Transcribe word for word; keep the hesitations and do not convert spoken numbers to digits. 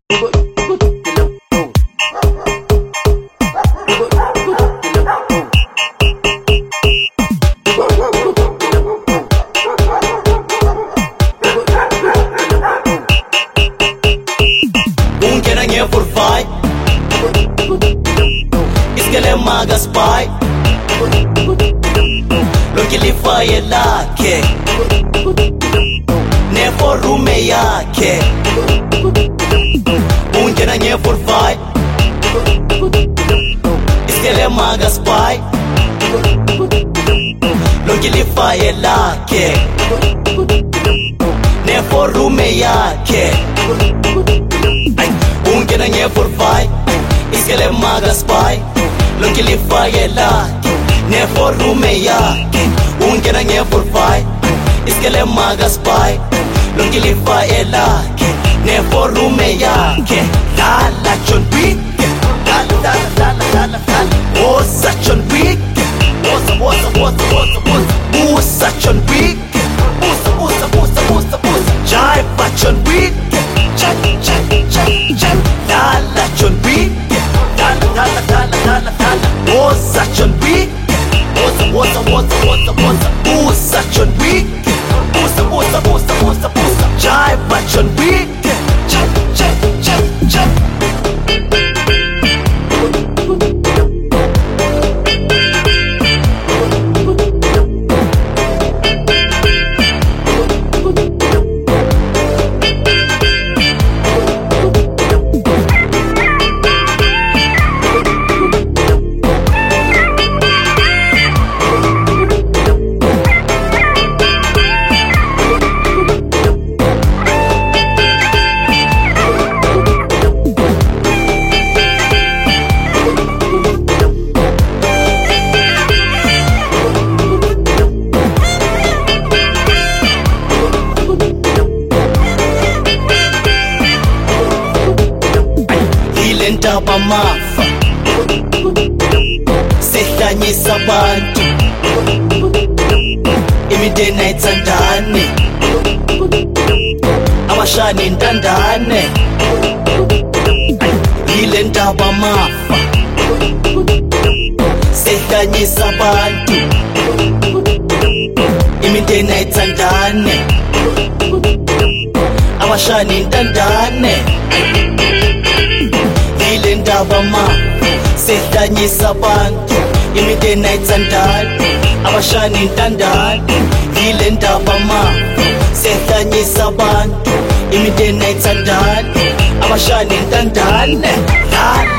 Ungena nge for fight Iskele maga spy Lokili fire lake Ne for rume yake Ungena nge for fight Iskele maga spy Lokili fire lake Ne for rume yake Ungena nge for fight Iskele maga spy Lokili fire lake Ne for rume yake Ungena nge for fight Iskele maga spy Lokili fire lake Ne for rume yake Lala John Wick Lala lala lala lala lala Osa John Wick Osa osa osa osa osa Osa John Wick Osa osa osa osa osa Jaiva John Wick Jai jai jai jai Lala John Wick Lala lala lala lala lala Osa John Wick Osa osa osa osa osa Osa John Wick Osa osa osa osa osa Jaiva John Wick Jai jai jai jai Ndaba mafa Sihlanyisa abantu Imideni ayithandane Abashana intandane Yile ndaba mafa Sihlanyisa abantu Imideni ayithandane Abashana intandane Yile ndaba ma Sihlanyisa abantu Imideni ayithandane Abashana intandane Yile ndaba ma Sihlanyisa abantu Imideni ayithandane Abashana intandane